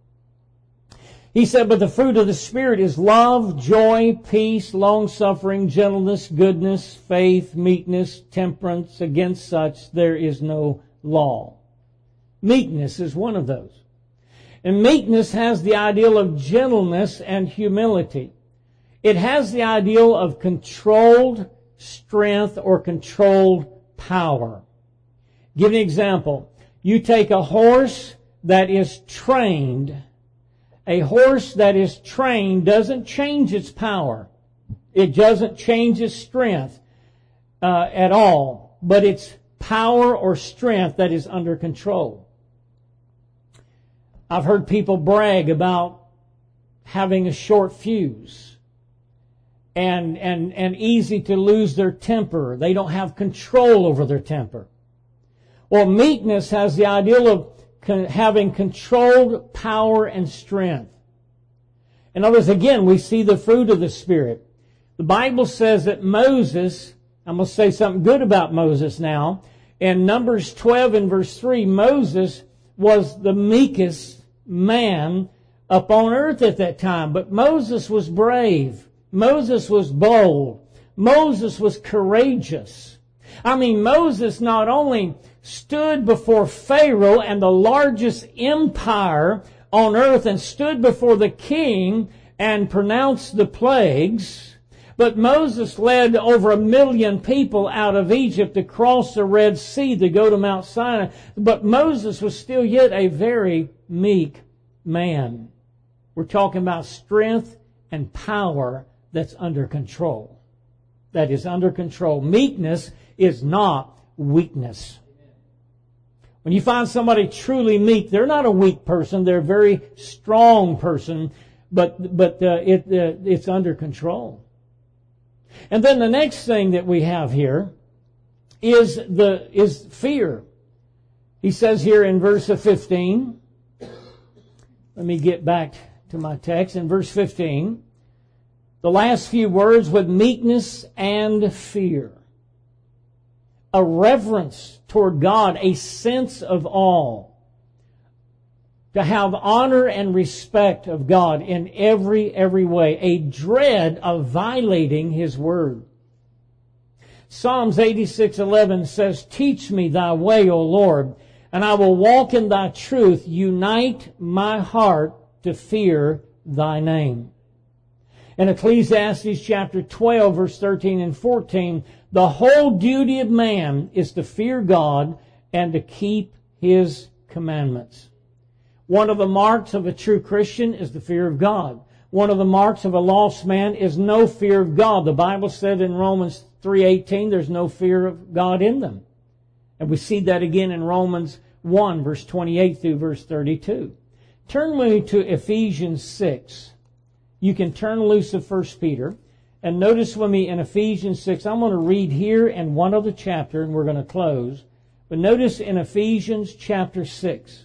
He said, but the fruit of the Spirit is love, joy, peace, long-suffering, gentleness, goodness, faith, meekness, temperance. Against such there is no law. Meekness is one of those. And meekness has the ideal of gentleness and humility. It has the ideal of controlled strength or controlled power. Give an example. You take a horse that is trained. A horse that is trained doesn't change its power. It doesn't change its strength uh, at all. But it's power or strength that is under control. I've heard people brag about having a short fuse and, and, and easy to lose their temper. They don't have control over their temper. Well, meekness has the ideal of having controlled power and strength. In other words, again, we see the fruit of the Spirit. The Bible says that Moses, I'm going to say something good about Moses now. In Numbers twelve and verse three, Moses was the meekest man upon earth at that time. But Moses was brave. Moses was bold. Moses was courageous. I mean, Moses not only stood before Pharaoh and the largest empire on earth and stood before the king and pronounced the plagues, but Moses led over a million people out of Egypt to cross the Red Sea to go to Mount Sinai. But Moses was still yet a very meek man. We're talking about strength and power that's under control. That is under control. Meekness is not weakness. When you find somebody truly meek, they're not a weak person. They're a very strong person, but but uh, it uh, it's under control. And then the next thing that we have here is the is fear. He says here in verse fifteen. Let me get back to my text. In verse fifteen, the last few words, with meekness and fear. A reverence toward God, a sense of awe. To have honor and respect of God in every, every way. A dread of violating His word. Psalms eighty-six eleven says, "Teach me thy way, O Lord, and I will walk in thy truth. Unite my heart to fear thy name." In Ecclesiastes chapter twelve, verse thirteen and fourteen, the whole duty of man is to fear God and to keep His commandments. One of the marks of a true Christian is the fear of God. One of the marks of a lost man is no fear of God. The Bible said in Romans three eighteen, there's no fear of God in them. And we see that again in Romans one, verse twenty-eight through verse thirty-two. Turn with me to Ephesians six. You can turn loose of First Peter. And notice with me in Ephesians six, I'm going to read here and one other chapter, and we're going to close. But notice in Ephesians chapter six.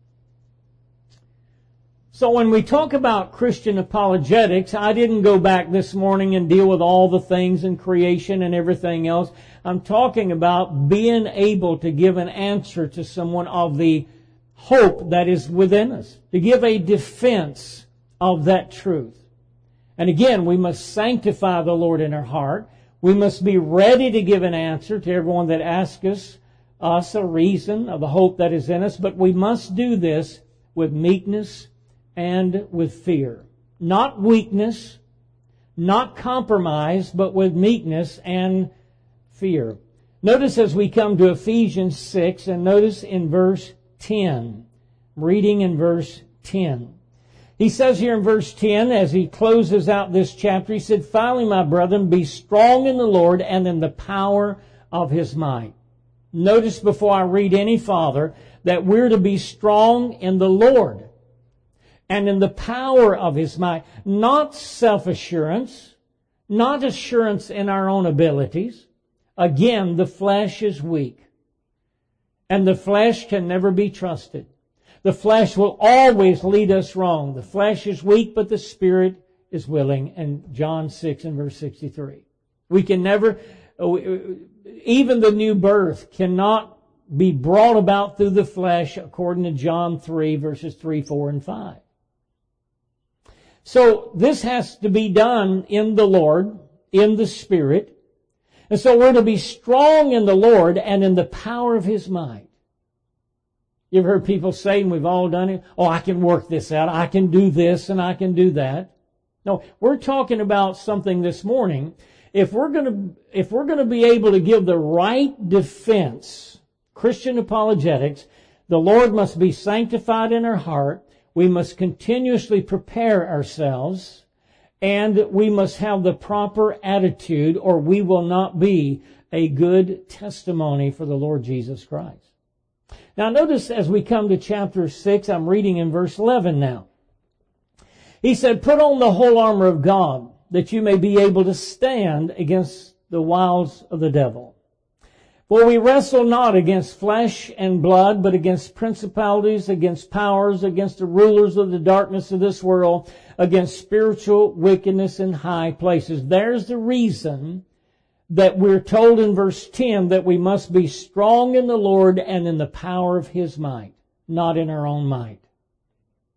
So when we talk about Christian apologetics, I didn't go back this morning and deal with all the things in creation and everything else. I'm talking about being able to give an answer to someone of the hope that is within us, to give a defense of that truth. And again, we must sanctify the Lord in our heart. We must be ready to give an answer to everyone that asks us, us a reason of the hope that is in us. But we must do this with meekness and with fear. Not weakness, not compromise, but with meekness and fear. Notice as we come to Ephesians six, and notice in verse ten. I'm reading in verse ten. He says here in verse ten, as he closes out this chapter, he said, "Finally, my brethren, be strong in the Lord and in the power of His might." Notice before I read any farther that we're to be strong in the Lord and in the power of His might. Not self-assurance, not assurance in our own abilities. Again, the flesh is weak, and the flesh can never be trusted. The flesh will always lead us wrong. The flesh is weak, but the Spirit is willing. And John six and verse sixty-three. We can never, even the new birth cannot be brought about through the flesh, according to John three, verses three, four, and five. So this has to be done in the Lord, in the Spirit. And so we're to be strong in the Lord and in the power of His might. You've heard people say, and we've all done it, "Oh, I can work this out. I can do this and I can do that." No, we're talking about something this morning. If we're going to, if we're going to be able to give the right defense, Christian apologetics, the Lord must be sanctified in our heart. We must continuously prepare ourselves, and we must have the proper attitude, or we will not be a good testimony for the Lord Jesus Christ. Now notice as we come to chapter six, I'm reading in verse eleven now. He said, "Put on the whole armor of God, that you may be able to stand against the wiles of the devil. For we wrestle not against flesh and blood, but against principalities, against powers, against the rulers of the darkness of this world, against spiritual wickedness in high places." There's the reason that we're told in verse ten that we must be strong in the Lord and in the power of His might, not in our own might.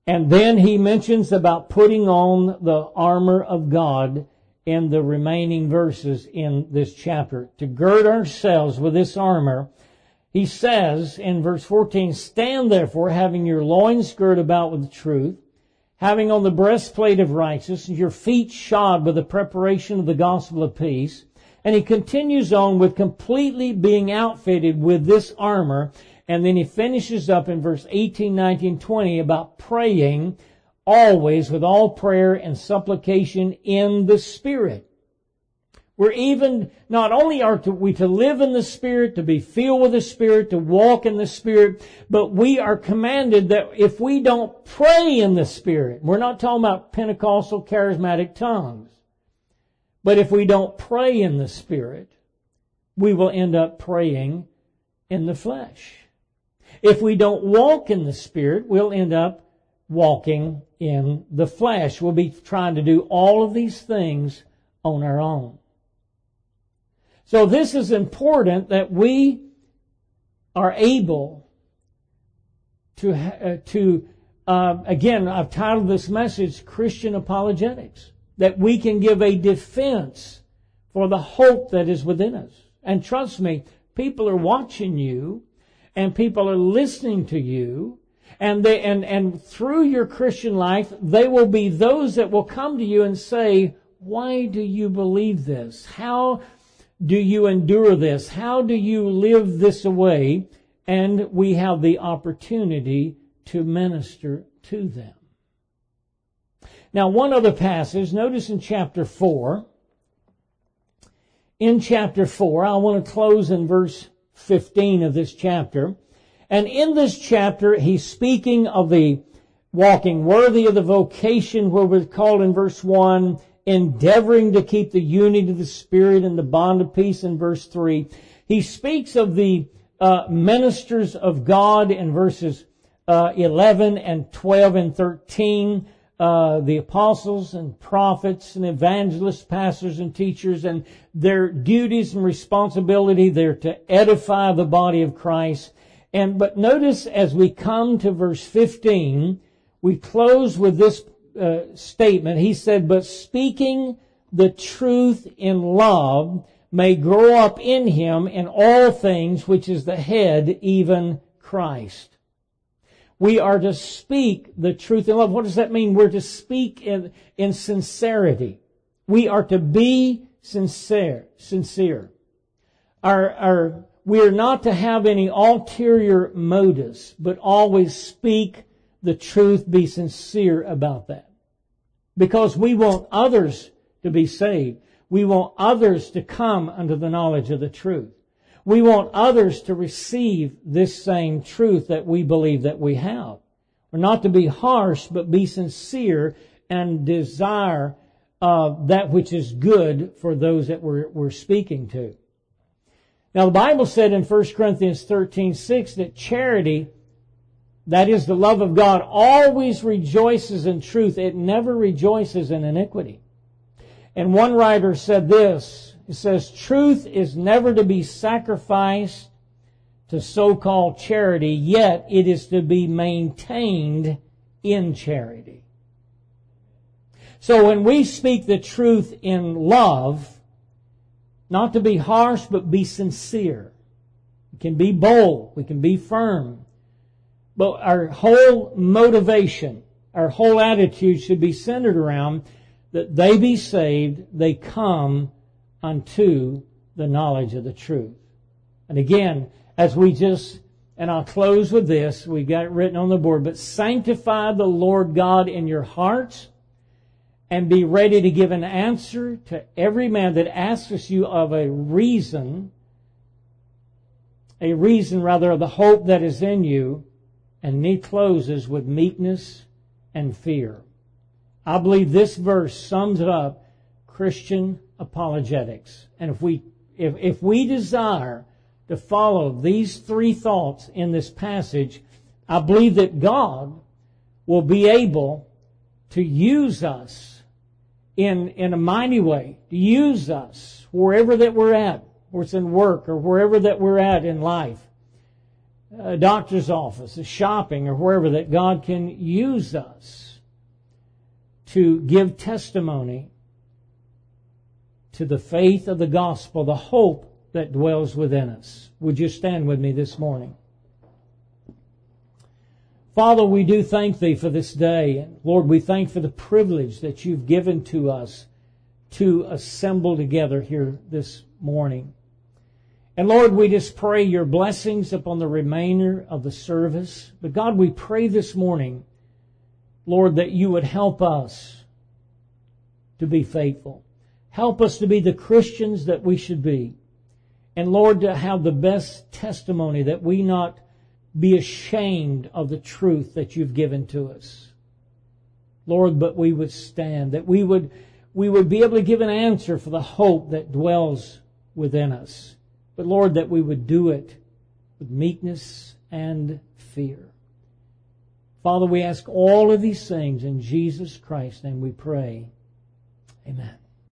And then he mentions about putting on the armor of God in the remaining verses in this chapter. To gird ourselves with this armor, he says in verse fourteen, stand therefore, having your loins girt about with the truth, having on the breastplate of righteousness, your feet shod with the preparation of the gospel of peace. And he continues on with completely being outfitted with this armor. And then he finishes up in verse eighteen, nineteen, twenty about praying always with all prayer and supplication in the Spirit. We're even, not only are we to live in the Spirit, to be filled with the Spirit, to walk in the Spirit, but we are commanded that if we don't pray in the Spirit, we're not talking about Pentecostal charismatic tongues, but if we don't pray in the Spirit, we will end up praying in the flesh. If we don't walk in the Spirit, we'll end up walking in the flesh. We'll be trying to do all of these things on our own. So this is important that we are able to, uh, to uh, again, I've titled this message Christian Apologetics, that we can give a defense for the hope that is within us. And trust me, people are watching you, and people are listening to you, and they and, and through your Christian life, they will be those that will come to you and say, why do you believe this? How do you endure this? How do you live this away? And we have the opportunity to minister to them. Now, one other passage, notice in chapter four. In chapter four, I want to close in verse fifteen of this chapter. And in this chapter, he's speaking of the walking worthy of the vocation where we're called in verse one, endeavoring to keep the unity of the Spirit and the bond of peace in verse three. He speaks of the uh, ministers of God in verses uh, eleven and twelve and thirteen. Uh, the apostles and prophets and evangelists, pastors and teachers, and their duties and responsibility, they're to edify the body of Christ. And but notice as we come to verse fifteen, we close with this uh, statement. He said, but speaking the truth in love may grow up in him in all things, which is the head, even Christ. We are to speak the truth in love. What does that mean? We're to speak in, in sincerity. We are to be sincere. Sincere. Our, our, we are not to have any ulterior motives, but always speak the truth, be sincere about that. Because we want others to be saved. We want others to come unto the knowledge of the truth. We want others to receive this same truth that we believe that we have. We're not to be harsh, but be sincere and desire uh, that which is good for those that we're, we're speaking to. Now, the Bible said in First Corinthians thirteen six that charity, that is the love of God, always rejoices in truth. It never rejoices in iniquity. And one writer said this, it says, truth is never to be sacrificed to so-called charity, yet it is to be maintained in charity. So when we speak the truth in love, not to be harsh, but be sincere. We can be bold. We can be firm. But our whole motivation, our whole attitude should be centered around that they be saved, they come unto the knowledge of the truth. And again, as we just, and I'll close with this, we've got it written on the board, but sanctify the Lord God in your hearts and be ready to give an answer to every man that asks you of a reason, a reason rather of the hope that is in you. And he closes with meekness and fear. I believe this verse sums up Christian apologetics. And if we if if we desire to follow these three thoughts in this passage, I believe that God will be able to use us in in a mighty way, to use us wherever that we're at, whether it's in work or wherever that we're at in life. a doctor's office, a shopping, or wherever, that God can use us to give testimony to the faith of the gospel, the hope that dwells within us. Would you stand with me this morning? Father, we do thank Thee for this day. And Lord, we thank for the privilege that You've given to us to assemble together here this morning. And Lord, we just pray Your blessings upon the remainder of the service. But God, we pray this morning, Lord, that You would help us to be faithful. Help us to be the Christians that we should be. And Lord, to have the best testimony, that we not be ashamed of the truth that You've given to us. Lord, but we would stand, that we would, we would be able to give an answer for the hope that dwells within us. But Lord, that we would do it with meekness and fear. Father, we ask all of these things in Jesus Christ's name we pray. Amen.